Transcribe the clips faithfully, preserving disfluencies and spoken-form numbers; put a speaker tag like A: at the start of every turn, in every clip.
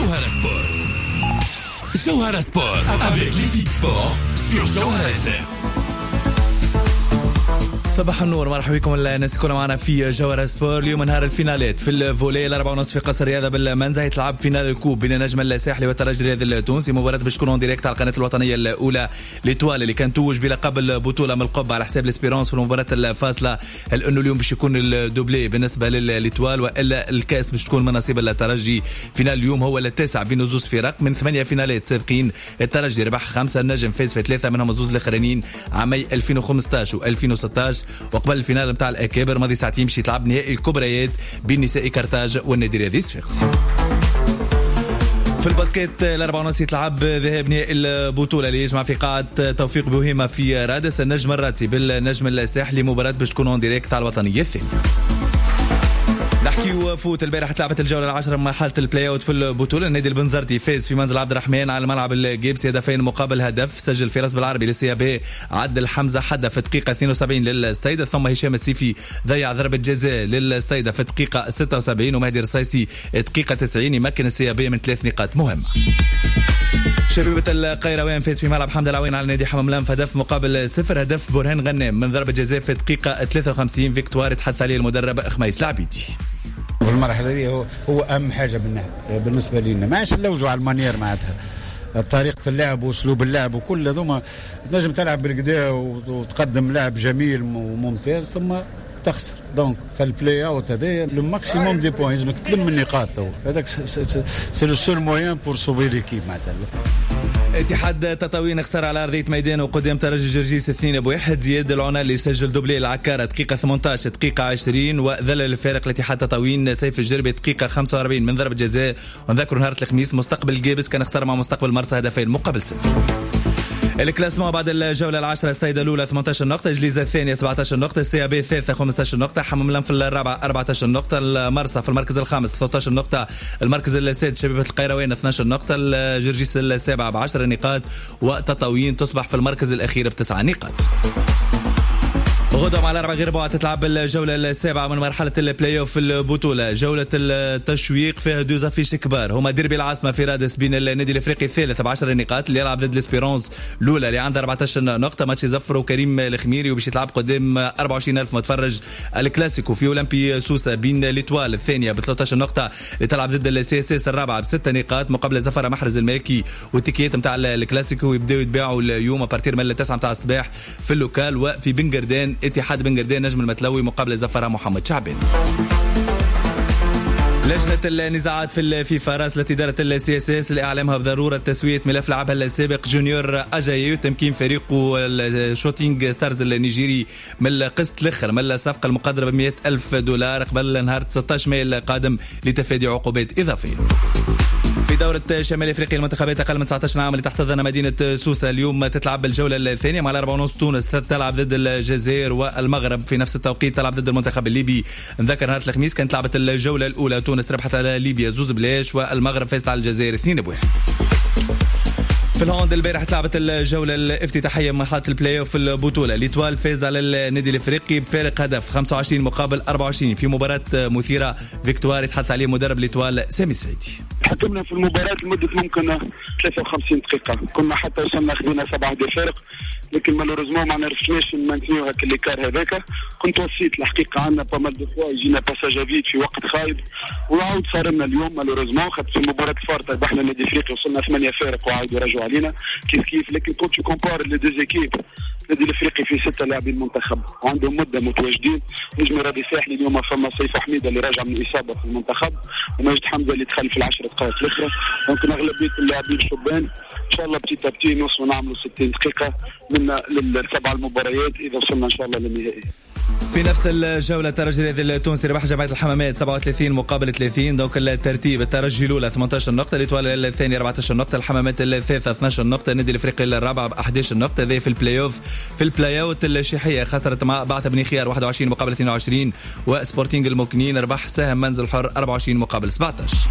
A: Jawhara Sport. Jawhara Sport avec l'équipe sport sur Jawhara F M.
B: صباح النور، مرحبا بكم الناس كلها معنا في جوهرة سبور. اليوم نهار الفينالات في الفولي الأربعة ونصف في قصر الرياضة بالمنزه يتلعب فينال الكوب بين النجم الساحلي والترجي الرياضي التونسي. مباراة باش تكون اون ديريكت على القناة الوطنية الأولى. ليتوال اللي كان توج بلقب البطولة من القب على حساب الاسبيرانس في المباراة الفاصلة، لأنه اليوم باش يكون الدوبلي بالنسبة لليتوال، وإلا الكأس باش تكون من نصيب الترجي. فينال اليوم هو التاسع بين زوز فرق من ثمانية فينالات سابقين. الترجي ربح خمسة، النجم فاز في ثلاثة منهم زوز الآخرين عامي ألفين وخمسطاش وألفين وستطاش. وقبل الفينال متاع الأكابر ماضي ساعتين باش يتلعب نهائي الكبريات بين نساء كرتاج والنادي الرياضي الصفاقسي. في الباسكيت الأربعة ونص يتلعب ذهاب نهائي البطولة اللي يجمع في قاعة توفيق بوهيمة في رادس النجم الراتسي بالنجم الساحلي. مباراة باش تكون اون ديريكت على الوطنية الثانية. نحكي وفوت. البارح تلعبت الجولة العاشرة من مرحلة البلاي اوت في البطولة. النادي البنزرتي فاز في منزل عبد الرحمن على الملعب الجيبس هدفين مقابل هدف. سجل فراس بالعربي للسيابي عدل حمزة حدا في دقيقة اثنين وسبعين للستايدة، ثم هشام السيفي ضيع ضربة جزاء للستايدة في دقيقة ستة وسبعين، ومهدي الرصيصي دقيقة تسعين يمكن السيابي من ثلاث نقاط مهمة. شبيبة القيروان فاز في ملعب حمد العوين على نادي حمام لام هدف مقابل صفر. هدف برهان غنام من ضربة جزاء في دقيقة ثلاثة وخمسين. فيكتوار تحدث عليه المدرب خميس العبيدي.
C: في المرحلة دي هو, هو أهم حاجة بالنسبة لنا، ما عادش نلوجوا على المانير معناتها طريقة اللعب وأسلوب اللعب وكل هذوما. تنجم تلعب بالقدا وتقدم لعب جميل وممتاز ثم تخسر. دونك فالبلاي اوت هذا لو ماكسيموم دي بوين لازمك تلم النقاط. هذاك سي لو سول موين بور سوفي ليكيب معناتها.
B: اتحاد تطاوين خسر على أرضية ميدان وقدام ترجي جرجيس اثنين بواحد. زياد العنال اللي سجل دوبلي العكارة دقيقة ثمانية عشر دقيقة عشرين، وذلل الفارق الاتحاد تطاوين سيف الجربي دقيقة خمسة وأربعين من ضربة جزاء. ونذكر نهار الخميس مستقبل الجابس كان خسر مع مستقبل مرسى هدفين مقابل صفر. الكلاسمون بعد الجولة العاشرة: ستايد الأولى ثمانية عشر نقطة، جليزة الثانية سبعة عشر نقطة، السي بي الثالثة خمسة عشر نقطة، حمام لام في الرابعة أربعة عشر نقطة، المرسى في المركز الخامس ثلاثة عشر نقطة، المركز السادس شبيبة القيروان اثني عشر نقطة، الجرجيس السابعة بعشر نقاط، وتطاوين تصبح في المركز الأخير بتسعة نقاط. غدا مع الأربعة غير بعض تتلعب الجولة السابعة من مرحلة البلاي اوف في البطولة. جولة التشويق فيها دوز افيش كبار، هما ديربي العاصمة في رادس بين النادي الافريقي الثالث بعشر نقاط اللي يلعب ضد الاسبيرونس الاولى اللي عندها أربعة عشر نقطة. ماتش زفرو كريم الخميري وباش يتلعب قدام أربعة وعشرين ألف متفرج. الكلاسيكو في اولمبي سوسة بين ليتوال الثانية ب ثلاثة عشر نقطة اللي تلعب ضد السي اس اس الرابعة بست نقاط مقابل زفر محرز المالكي. والتيكيت نتاع الكلاسيكو يبداو يتباعوا اليوم ابارتير من التاسعة نتاع الصباح في اللوكال. وفي بنغردان اتحاد بنغردان نجم المتلوي مقابل زفرة محمد شعبان. لجنة النزاعات في الفيفا راسلت إدارة السي اس اس لإعلامها بضرورة تسوية ملف لعبها السابق جونيور أجايي وتمكين فريقه الشوتينج ستارز النيجيري من القسط الآخر من الصفقة المقدرة بمئة ألف دولار قبل نهار تسعة عشر مايو القادم لتفادي عقوبات إضافية. في دورة شمال افريقيا المنتخبات اقل من تسعة عشر عام اللي تحتضن مدينة سوسة اليوم تتلعب الجولة الثانية مع الأربعة ونص. تونس تلعب ضد الجزائر والمغرب في نفس التوقيت تلعب ضد المنتخب الليبي. نذكر نهار الخميس كانت لعبت الجولة الأولى، تونس ربحت على ليبيا زوز بلاش والمغرب فازت على الجزائر اثنين بواحد. في الهوند البارح تلعبت الجولة الافتتاحية من مرحلة البلاي اوف في البطولة. ليتوال فاز على النادي الافريقي بفارق هدف خمسة وعشرين مقابل أربعة وعشرين في مباراة مثيرة. فيكتوار يتحدث عليه مدرب ليتوال سامي السعيدي.
D: حكمنا في المباراة لمدة ممكن ثلاثة وخمسين دقيقة، كنا حتى وصلنا خذينا سبعة دفارق، لكن مالوريزمون ما نعرفناش نمانتنيو هاك الليكار هذاك. كنت وصيت الحقيقة عندنا بامال دو فوا يجينا باساج فيد في وقت خايب، وعاود صار لنا اليوم مالوريزمون خاطر في مباراة فارطة ربحنا النادي الافريقي وصلنا ثمانية فارق وعاودوا يرجعوا علينا كيف كيف. لكن كنت تو كومبار لي دو زيكيب، النادي الافريقي فيه ستة لاعبين منتخب وعندهم مدة متواجدين. نجم الربيع الساحلي اليوم فما سيف حميدة اللي راجع من الإصابة في المنتخب، وماجد حمزة اللي دخل في العشر دقائق الأخرى. ممكن أغلبية اللاعبين شبان إن شاء الله بتيتا بتي نوصلوا نعملوا ستين دقيقة من للسبع المباريات إذا وصلنا إن شاء الله للنهائي.
B: في نفس الجولة الترجي الرياضي التونسي ربح جمعية الحمامات سبعة وثلاثين مقابل ثلاثين. دونك الترتيب: الترجي الأولى ثمانية عشر نقطة، الإتوال الثاني أربعة عشر نقطة، الحمامات الثالثة اثني عشر نقطة، النادي الأفريقي الرابع ب أحد عشر نقطة. ذي في البلاي أوف. في البلاي أوت الشيحية خسرت مع بعث بني خيار واحد وعشرين مقابل اثنين وعشرين، وسبورتينغ الموكنين ربح سهم منزل حر أربعة وعشرين مقابل سبعة عشر.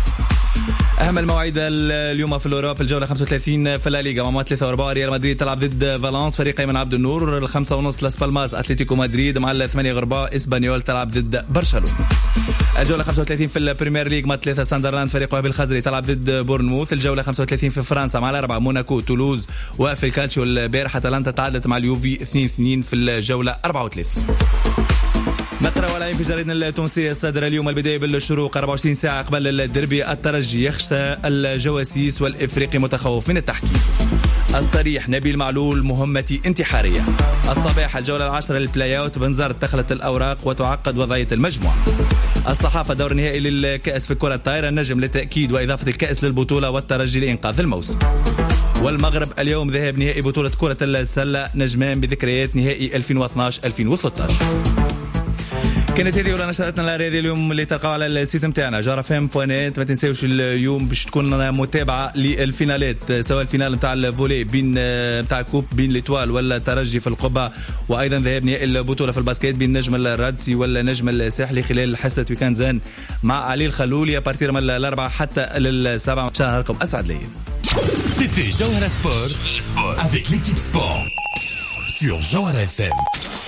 B: أهم المواعيد اليوم في الأوروب. الجولة خمسة وثلاثين في الليغا مع ثلاثة وأربعة ريال مدريد تلعب ضد فالنس فريق من عبد النور. الخمسة ونص لاس بالماس أتلتيكو مدريد مع الثمانية غرباء إسبانيول تلعب ضد برشلونة. الجولة خمسة وثلاثين في البريمير ليج مع ثلاثة ساندرلاند فريق وهبي الخزري تلعب ضد بورنموث. الجولة خمسة وثلاثين في فرنسا مع الأربعة موناكو تولوز وفي الكالتشيو البارحة أتلانتا تعادلت مع اليوفي اثنين اثنين في الجولة أربعة وثلاثين. نقرأ ولا في جريدنا التونسية الصادرة اليوم البداية بالشروق أربعة وعشرين ساعة قبل الدربي. الترجي يخشى الجواسيس والإفريقي متخوف من التحكيم. الصريح نبيل معلول مهمتي انتحارية. الصباح الجولة العاشرة للبلاي اوت بنزرت دخلت الأوراق وتعقد وضعية المجموعة. الصحافة دور نهائي للكأس في كرة الطائرة النجم للتأكيد وإضافة الكأس للبطولة والترجي لإنقاذ الموسم. والمغرب اليوم ذهاب نهائي بطولة كرة السلة نجمان بذكريات نهائي ألفين واثناشر ألفين وثلاثة عشر. كانت هذه ولا نشرتنا الرياضية اليوم اللي تلقاو على السيت متاعنا جارة فام بوانيت. ما تنساوش اليوم باش تكون متابعة للفينالات سواء الفينال نتاع الفولي بين نتاع الكوب بين ليتوال ولا ترجي في القبة وأيضا ذهاب نهائي البطولة في الباسكيت بين نجم الرادسي ولا نجم الساحلي خلال حصة ويكاند زان مع علي الخلولي بارتير من الأربعة حتى للسبعة. شهركم أسعد لي.
A: C'était Jawara Sport avec l'équipe sport sur Jawara F M.